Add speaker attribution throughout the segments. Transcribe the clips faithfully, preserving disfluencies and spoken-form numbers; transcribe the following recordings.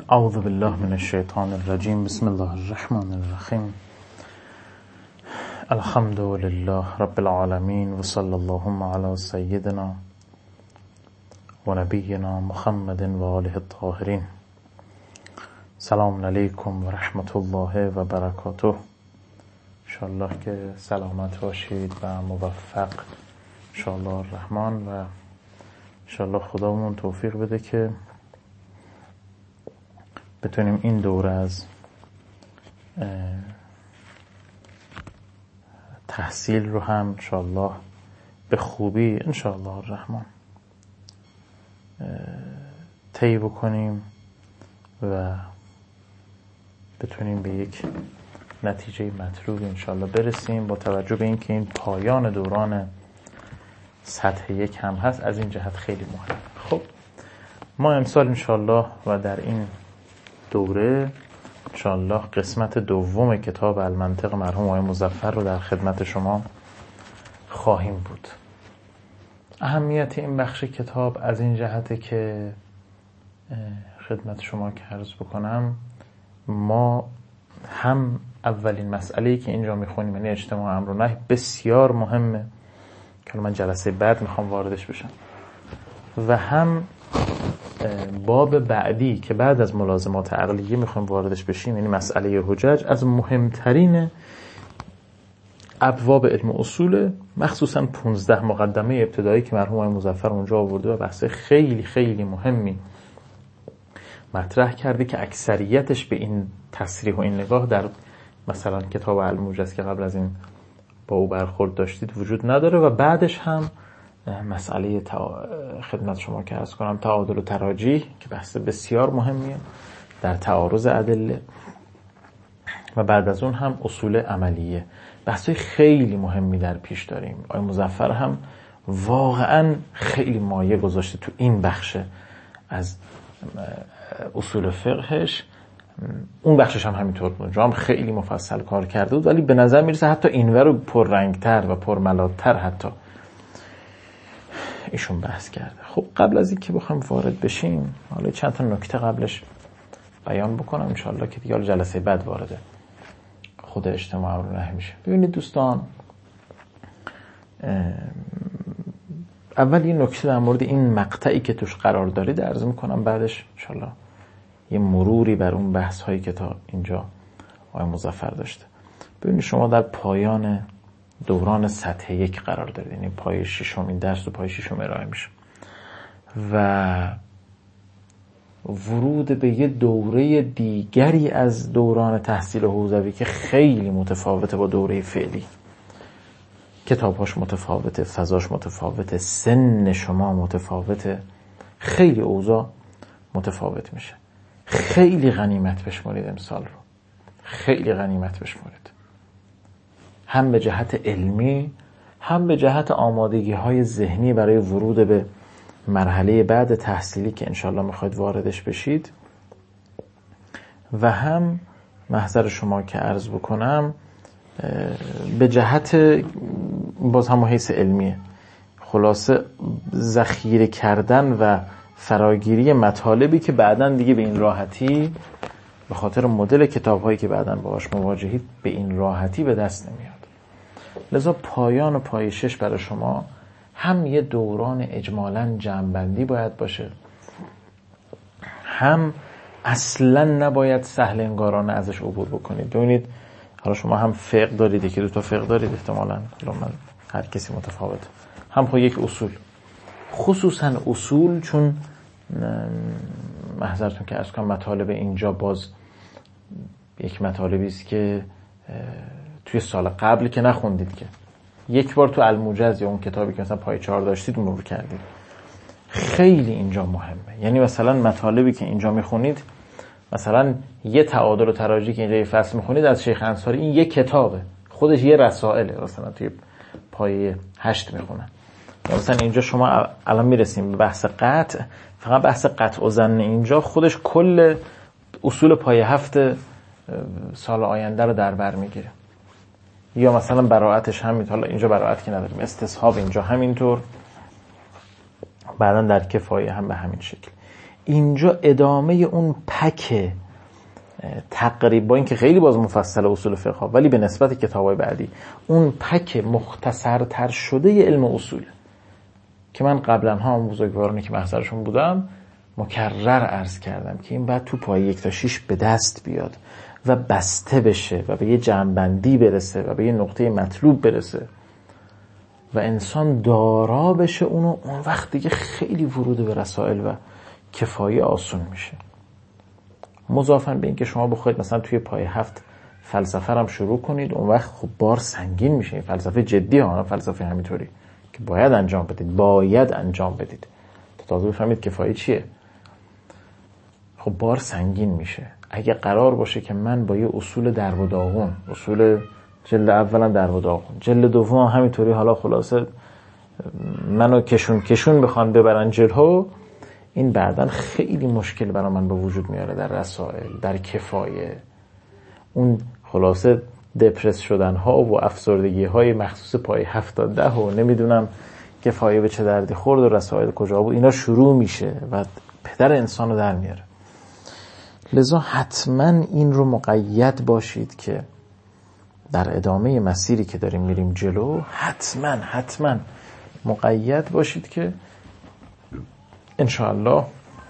Speaker 1: اعوذ بالله من الشیطان الرجیم. بسم الله الرحمن الرحیم. الحمد لله رب العالمین و صلی اللهم علی سیدنا و نبینا محمد و آله الطاهرین. سلام علیکم و رحمت الله و برکاته. انشاءالله که سلامت باشید و موفق انشاءالله الرحمن، و انشاءالله خدامون توفیق بده که بتونیم این دوره از تحصیل رو هم انشاءالله به خوبی انشاءالله الرحمن طی بکنیم و بتونیم به یک نتیجه مطلوب انشاءالله برسیم، با توجه به اینکه این پایان دوران سطح یک هم هست. از این جهت خیلی مهم. خب ما امسال انشاءالله و در این دوره انشاءالله قسمت دوم کتاب المنطق مرحوم آقای مظفر رو در خدمت شما خواهیم بود. اهمیت این بخش کتاب از این جهته که خدمت شما که عرض بکنم، ما هم اولین مسئله‌ای که اینجا میخونیم یعنی اجتماع امر و نهی بسیار مهمه که من جلسه بعد میخوام واردش بشم، و هم باب بعدی که بعد از ملازمات عقلیه میخوایم واردش بشیم یعنی مسئله حجج، از مهمترین ابواب علم اصول، مخصوصا پانزده مقدمه ابتدایی که مرحوم آقای مظفر اونجا آورده و بحث خیلی خیلی مهمی مطرح کرده که اکثریتش به این تصریح و این نگاه در مثلا کتاب الموجز که قبل از این با او برخورد داشتید وجود نداره، و بعدش هم مسئله خدمت شما که عرض کنم تعادل و تراجیح که بحث بسیار مهمیه در تعارض ادله، و بعد از اون هم اصول عملیه، بحثای خیلی مهمی در پیش داریم. آقای مظفر هم واقعا خیلی مایه گذاشته تو این بخش از اصول فقهش. اون بخشش هم همینطور اونجا هم خیلی مفصل کار کرده بود، ولی به نظر میرسه حتی اینور رو پررنگتر و پرملاتر حتی ایشون بحث کرده. خب قبل از این که بخوایم وارد بشیم، حالا چند تا نکته قبلش بیان بکنم انشالله که دیگه جلسه بعد وارده خود اجتماع رو نهی میشه. ببینید دوستان، اول این نکته در مورد این مقطعی که توش قرار دارید عرض میکنم، بعدش انشالله یه مروری بر اون بحث هایی که تا اینجا آقای مظفر داشته. ببینید شما در پایان دوران سطح یک قرار دارید، یعنی پای ششم این درس و پای ششم ارائه میشه و ورود به یه دوره دیگری از دوران تحصیل حوزوی که خیلی متفاوته با دوره فعلی. کتابهاش متفاوته، فضاش متفاوته، سن شما متفاوته، خیلی اوضاع متفاوت میشه. خیلی غنیمت بشمارید امسال رو، خیلی غنیمت بشمارید، هم به جهت علمی هم به جهت آمادگی های ذهنی برای ورود به مرحله بعد تحصیلی که انشالله میخواید واردش بشید، و هم محضر شما که عرض بکنم به جهت باز هم حیث علمیه، خلاصه ذخیره کردن و فراگیری مطالبی که بعداً دیگه به این راحتی به خاطر مدل کتاب هایی که بعداً باهاش مواجهید به این راحتی به دست نمیاد. لذا پایان و پای شش برای شما هم یه دوران اجمالاً جمع‌بندی باید باشه، هم اصلاً نباید سهل انگارانه ازش عبور بکنید. ببینید حالا شما هم فقه دارید، یکی دو تا فقه دارید احتمالاً، حالا من هر کسی متفاوت، هم خب یک اصول، خصوصاً اصول، چون محضرتون که عرض کنم مطالب اینجا باز یک مطالبی است که توی سال قبل که نخوندید، که یک بار تو الموجز یا اون کتابی که مثلا پای چهار داشتید مرور کردید. خیلی اینجا مهمه، یعنی مثلا مطالبی که اینجا میخونید، مثلا یه تعادل و تراجیح که اینجا یه فصل میخونید از شیخ انصاری، این یه کتابه خودش، یه رسائله، مثلا توی پای هشت میخونن. مثلا اینجا شما الان میرسیم به بحث قطع، فقط بحث قطع و ظن اینجا خودش کل اصول پای هفت سال آینده رو در بر میگیره. یا مثلا براءتش همین، حالا اینجا براءت که نداریم، استصحاب اینجا همینطور، بعدا در کفایه هم به همین شکل. اینجا ادامه اون پک تقریبا، این که خیلی باز مفصل اصول فقه، ولی به نسبت کتابای بعدی اون پک مختصرتر شده علم اصول که من قبلا ها بزرگوارانی که محضرشون بودم مکرر عرض کردم که این بعد تو پای یک تا شیش به دست بیاد و بسته بشه و به یه جمع‌بندی برسه و به یه نقطه مطلوب برسه و انسان دارا بشه اونو، اون وقت دیگه خیلی ورود به رسائل و کفایه آسون میشه. مضافاً به این که شما بخواید مثلا توی پای هفت فلسفه هم شروع کنید، اون وقت خب بار سنگین میشه. این فلسفه جدی ها، فلسفه همینطوری که باید انجام بدید باید انجام بدید تا تازه بفهمید کفایه چیه. خب بار سنگین میشه. اگه قرار باشه که من با یه اصول در و داغون، اصول جلد اولا در و داغون، جلد دوم همینطوری، حالا خلاصه منو کشون کشون بخوان ببرن جلو، این بعداً خیلی مشکل برای من به وجود میاره در رسائل، در کفایه. اون خلاصه دپرس شدن ها و افسردگی های مخصوص پای هفتاد ده و نمیدونم کفایه به چه دردی خورد و رسائل کجا بود، اینا شروع میشه و پدر انسان رو در میاره. لذا حتما این رو مقید باشید که در ادامه مسیری که داریم میریم جلو حتما حتما مقید باشید که انشاءالله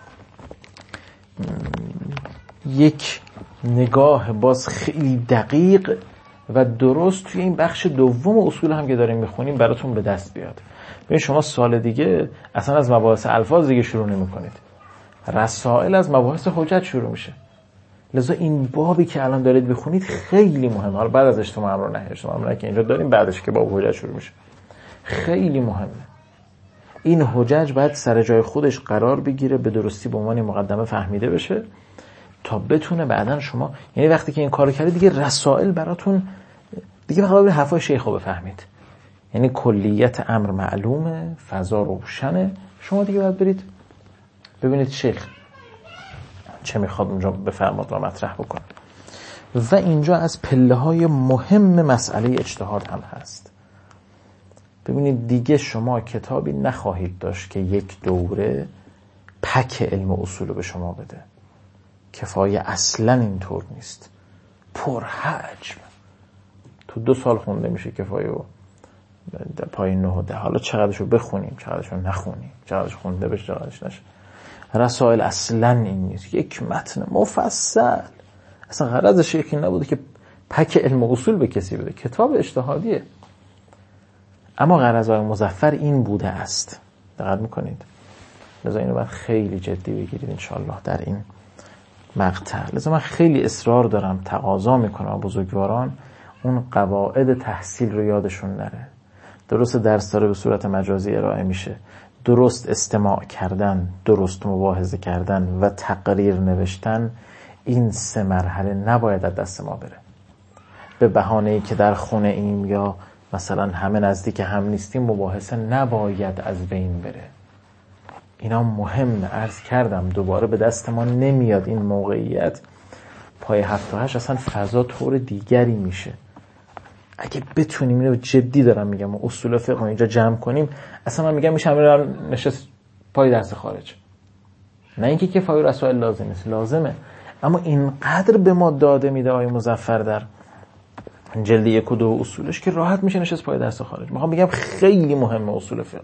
Speaker 1: یک نگاه باز خیلی دقیق و درست توی این بخش دوم اصول هم که داریم میخونیم براتون به دست بیاد. ببین شما سال دیگه اصلا از مباحث الفاظ دیگه شروع نمی کنید، رسائل از مباحث حجت شروع میشه. لذا این بابی که الان دارید بخونید خیلی مهمه. حالا بعد از اجتماع امر و نهی، اجتماع امر و نهی که اینجا داریم، بعدش که باب حجت شروع میشه، خیلی مهمه. این حجج باید سر جای خودش قرار بگیره، به درستی به عنوان مقدمه فهمیده بشه تا بتونه بعدن شما، یعنی وقتی که این کارو کردید دیگه رسائل براتون دیگه فقط به حرفای شیخو بفهمید، یعنی کلیت امر معلومه، فضا روشنه، شما دیگه باید برید ببینید شیخ چه میخواد اونجا بفرماد و مطرح بکنه. و اینجا از پله های مهم مسئله اجتهاد هم هست. ببینید دیگه شما کتابی نخواهید داشت که یک دوره پک علم اصول به شما بده. کفایه اصلا اینطور نیست، پرحجم. تو دو سال خونده میشه کفایه و پای نه و ده. حالا چقدرشو بخونیم، چقدرشو نخونیم، چقدرش خونده بشه، چقدرش نشه. رسائل اصلا این نیست، یک متن مفصل. اصلا غرض شیخ این نبوده که پک علم اصول به کسی بده، کتاب اجتهادیه. اما غرض آقای مظفر این بوده است. دقت میکنید؟ لذا اینو باید خیلی جدی بگیرید انشاءالله در این مقطع. لذا من خیلی اصرار دارم، تقاضا میکنم بزرگواران اون قواعد تحصیل رو یادشون نره. درست درس داره به صورت مجازی ارائه میشه، درست استماع کردن، درست مباحثه کردن و تقریر نوشتن، این سه مرحله نباید از دست ما بره به بهانه‌ای که در خونه ایم یا مثلا همه نزدیک هم نیستیم مباحثه نباید از بین بره. اینا مهم. عرض کردم دوباره به دست ما نمیاد این موقعیت. پای هفت و هشت اصلا فضا طور دیگری میشه. اگه بتونیم اینو جدی دارم میگم اصول فقه اینجا جمع کنیم، اصلا من میگم میشه همین نشست پای درس خارج. نه اینکه کفایه رسائل لازم نیست، لازمه، اما اینقدر به ما داده میده آقای مظفر در جلد یک و دو اصولش که راحت میشه نشست پای درس خارج. میخوام بگم خیلی مهمه اصول فقه.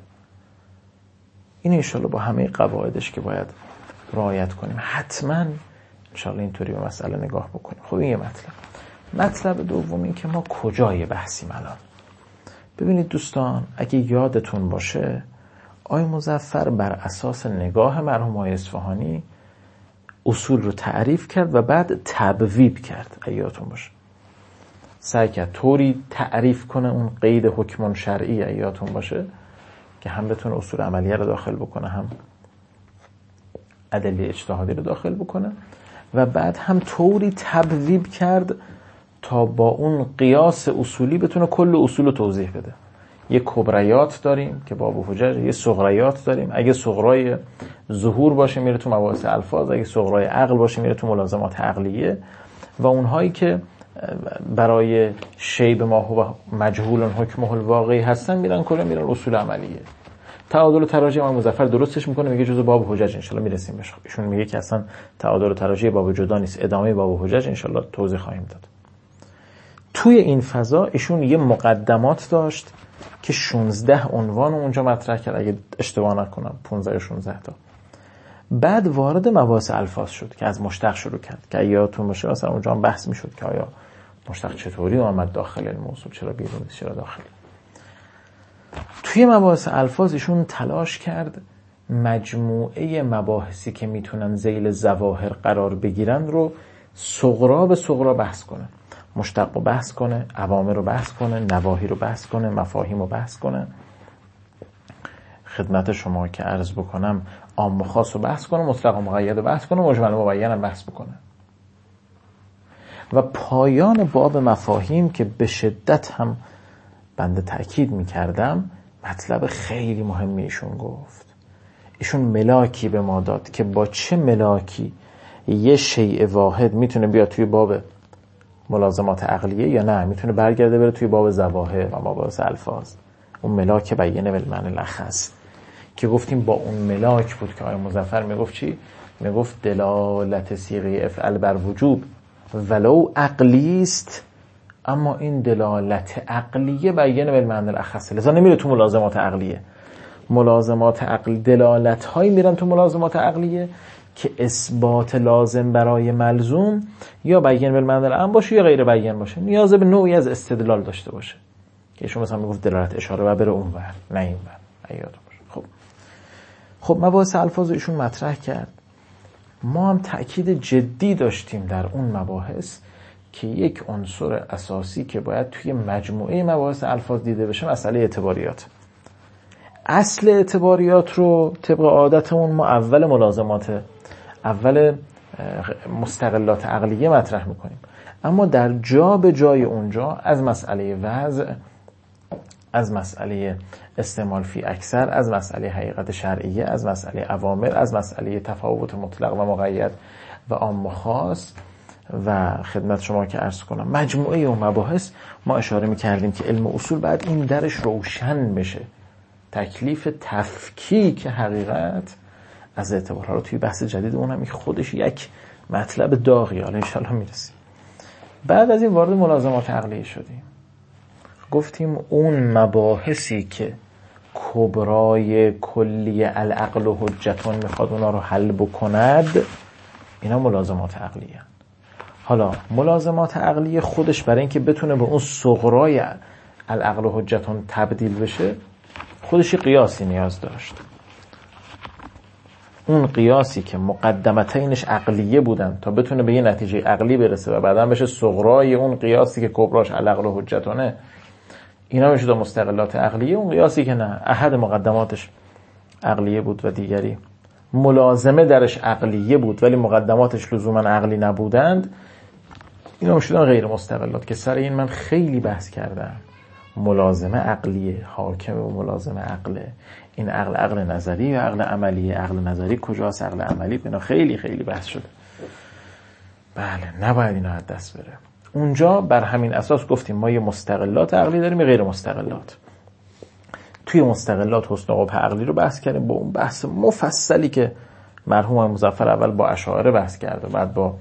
Speaker 1: این انشالله با همه قواعدش که باید رعایت کنیم حتما انشالله اینطوری به مسئله نگاه بکنیم. خب این یه مطلب. مطلب دوم این که ما کجای بحثیم الان. ببینید دوستان، اگه یادتون باشه آقای مظفر بر اساس نگاه مرحوم آقای اصفهانی اصول رو تعریف کرد و بعد تبویب کرد. اگه یادتون باشه سعی کرد طوری تعریف کنه اون قید حکم شرعی، اگه یادتون باشه، که هم بتونه اصول عملیه رو داخل بکنه، هم ادله اجتهادی رو داخل بکنه، و بعد هم طوری تبویب کرد تا با اون قیاس اصولی بتونه کل اصول رو توضیح بده. یه کبریات داریم که باب حجج، یه صغریات داریم. اگه صغرای ظهور باشه میره تو مباحث الفاظ، اگه صغرای عقل باشه میره تو ملازمات عقلیه، و اونهایی که برای شیب ما و مجهول حکمه الواقعی هستن میرن کلا میرن اصول عملیه. تعادل و تراجع امام مظفر درستش میکنه، میگه جزء باب حجج، ان شاء الله میرسیم بهش. ایشون میگه که اصلا تعادل و تراجع باب جدا نیست، ادامه باب حجج، ان شاء الله توضیح خواهیم داد. توی این فضا ایشون یه مقدمات داشت که شانزده عنوان اونجا مطرح کرد، اگه اشتباه نکنم پانزده یا شانزده تا. بعد وارد مباحث الفاظ شد که از مشتق شروع کرد، که یادتون باشه اصلا اونجا هم بحث میشد که آیا مشتق چطوری اومد داخل الموصول، چرا بیرون نیست، چرا داخل. توی مباحث الفاظ ایشون تلاش کرد مجموعه مباحثی که میتونن ذیل ظواهر قرار بگیرن رو صغرا به صغرا بحث کنه، مشتق رو بحث کنه، اوامر رو بحث کنه، نواهی رو بحث کنه، مفاهیم رو بحث کنه. خدمت شما که عرض بکنم عام و خاص رو بحث کنه، مطلق و مقید رو بحث کنه، مجمل و مبین هم بحث بکنه. و پایان باب مفاهیم که به شدت هم بنده تأکید میکردم، مطلب خیلی مهمی ایشون گفت. ایشون ملاکی به ما داد که با چه ملاکی یه شیء واحد میتونه بیاد توی باب ملازمات عقلیه یا نه میتونه برگرده بره توی باب ظواهر و مباحث الفاظ. اون ملاک بیانه بالمعنی الاخص که گفتیم با اون ملاک بود که آقای مظفر میگفت چی؟ میگفت دلالت صیغه افعل بر وجوب ولو عقلی است، اما این دلالت عقلیه بیانه بالمعنی الاخص، لذا نمیره تو ملازمات عقلیه. ملازمات عقلی دلالت هایی میرن تو ملازمات عقلیه که اثبات لازم برای ملزوم یا بیان بالمعنی العام باشه یا غیر بیان باشه، نیاز به نوعی از استدلال داشته باشه، که ایشون مثلا میگفت دلالت اشاره و بره اونور نه اینور. ایاد خب خب مباحث الفاظ ایشون مطرح کرد. ما هم تأکید جدی داشتیم در اون مباحث که یک عنصر اساسی که باید توی مجموعه مباحث الفاظ دیده بشه مسئله اعتباریات. اصل اعتباریات رو طبق عادتمون ما اول ملازمات اول مستقلات عقلیه مطرح میکنیم، اما در جا به جای اونجا از مسئله وضع، از مسئله استعمال فی اکثر، از مسئله حقیقت شرعیه، از مسئله اوامر، از مسئله تفاوت مطلق و مقید و عام و خاص و خدمت شما که عرض کنم مجموعه اون مباحث ما اشاره میکردیم که علم اصول بعد این درش روشن بشه. تکلیف تفکیک حقیقت از اعتبارها رو توی بحث جدید اونم خودش یک مطلب داغی، حالا انشالله میرسیم. بعد از این وارد ملازمات عقلیه شدیم، گفتیم اون مباحثی که کبرای کلی العقل و حجتون میخواد اونا رو حل بکند، اینا ملازمات عقلیه. حالا ملازمات عقلیه خودش برای اینکه بتونه به اون صغرای العقل و حجتون تبدیل بشه خودش قیاسی نیاز داشت. اون قیاسی که مقدمتینش عقلیه بودن تا بتونه به یه نتیجه عقلی برسه و بعداً بشه صغرای اون قیاسی که کبراش العقل و حجتونه، اینا میشه تا مستقلات عقلیه. اون قیاسی که نه احد مقدماتش عقلیه بود و دیگری ملازمه درش عقلیه بود ولی مقدماتش لزوما عقلی نبودند، اینا میشدن غیر مستقلات که سر این من خیلی بحث کردم. ملازمه عقلیه، حاکم و ملازمه عقله. این عقل عقل نظری یا عقل عملیه؟ عقل نظری کجاست؟ عقل عملی؟ اینا خیلی خیلی بحث شده. بله نباید اینا از دست بره. اونجا بر همین اساس گفتیم ما یه مستقلات عقلی داریم یه غیر مستقلات. توی مستقلات حسن و قبح عقلی رو بحث کردیم با اون بحث مفصلی که مرحوم مظفر اول با اشاعره بحث کرد و بعد با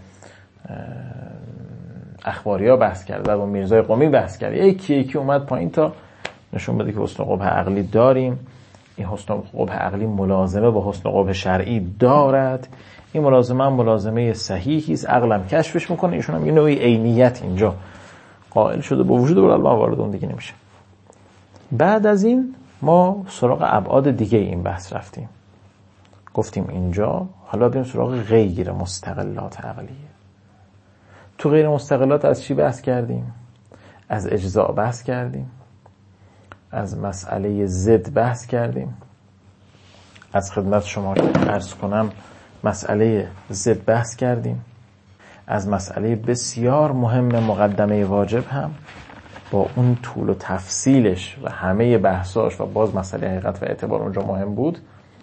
Speaker 1: اخباریا بحث کرد و با میرزای قمی بحث کرد. یکی یکی اومد پایین تا نشون بده که حسن و قبح عقلی داریم. این حسن و قبح عقلی ملازمه با حسن و قبح شرعی دارد. این ملازمه هم ملازمه صحیحی است، عقلم کشفش میکنه. ایشون هم یه نوعی عینیت اینجا قائل شده با وجود برای الله وارد اون دیگه نمیشه. بعد از این ما سراغ ابعاد دیگه این بحث رفتیم. گفتیم اینجا حالا بریم سراغ غیر مستقلات عقلیه. تو غیر مستقلات از چی بحث کردیم؟ از اجزاء بحث کردیم، از مسئله ضد بحث کردیم، از خدمت شما عرض کنم مسئله ضد بحث کردیم، از مسئله بسیار مهم مقدمه واجب هم با اون طول و تفصیلش و همه بحثاش و باز مسئله حقیقت و اعتبار اونجا مهم بود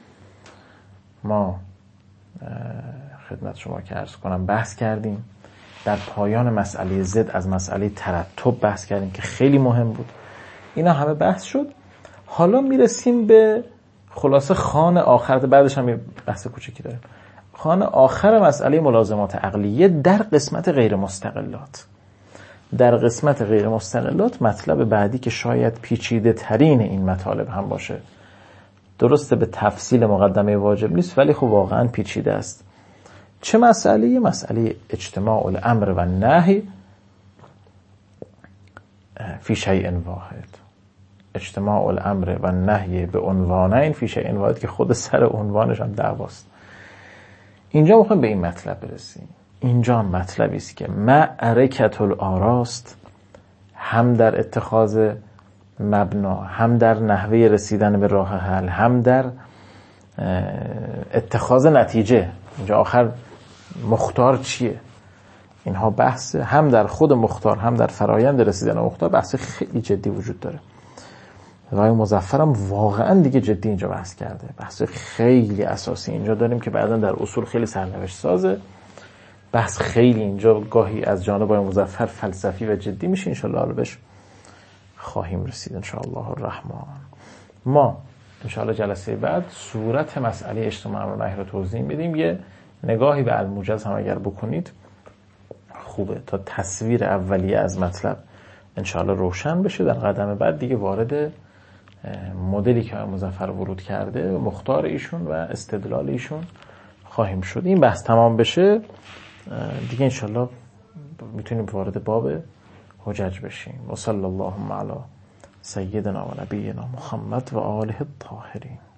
Speaker 1: ما خدمت شما که عرض کنم بحث کردیم. در پایان مسئله ضد از مسئله ترتب بحث کردیم که خیلی مهم بود. اینا همه بحث شد. حالا میرسیم به خلاصه خوان آخر، بعدش هم یه بحث کوچکی داریم، خوان آخر مسئله ملازمات عقلیه در قسمت غیر مستقلات. در قسمت غیر مستقلات مطلب بعدی که شاید پیچیده ترین این مطالب هم باشه، درسته به تفصیل مقدمه واجب نیست ولی خب واقعا پیچیده است. چه مسئله؟ مسئله اجتماع الامر و نهی فی شیء واحد. اجتماع الامر و نهی به عنوانین فی شیء واحد، که خود سر عنوانش هم دعواست. اینجا میخوایم به این مطلب برسیم. اینجا مطلبی است که معرکت الاراست، هم در اتخاذ مبنا، هم در نحوه رسیدن به راه حل، هم در اتخاذ نتیجه. اینجا آخر مختار چیه؟ اینها بحث هم در خود مختار، هم در فرایند رسیدن به مختار بحث خیلی جدی وجود داره. آقای مظفر هم واقعا دیگه جدی اینجا بحث کرده. بحث خیلی اساسی اینجا داریم که بعدا در اصول خیلی سرنوشت سازه. بحث خیلی اینجا گاهی از جانب آقای مظفر فلسفی و جدی میشه. انشالله حالا بهش خواهیم رسید انشاءالله الرحمن. ما انشاءالله جلسه بعد صورت مسئله اجتماع و نهی رو توضیح میدیم. یه نگاهی به الموجز هم اگر بکنید خوبه تا تصویر اولیه از مطلب انشاءالله روشن بشه. در قدم بعد دیگه وارد مدلی که مظفر ورود کرده، مختار ایشون و استدلال ایشون خواهیم شد. این بحث تمام بشه دیگه انشاءالله میتونیم وارد باب حجج بشیم. و صلی اللهم علی سیدنا و نبینا محمد و آله الطاهرین.